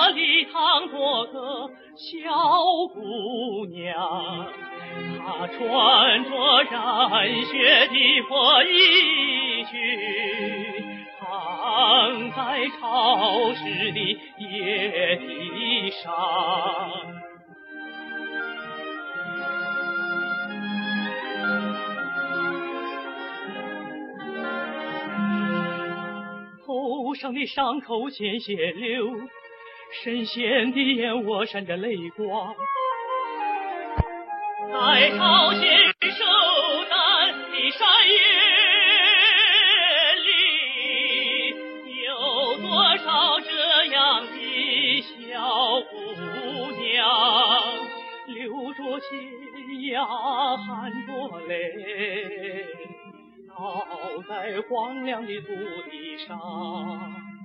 这礼堂做个小姑娘，她穿着染血的破衣裙，躺在潮湿的野地上。头上的伤口鲜血流，深陷的眼窝闪着泪光。在朝鲜守难的山野里，有多少这样的小姑娘，流着血呀，含着泪，倒在荒凉的土地上。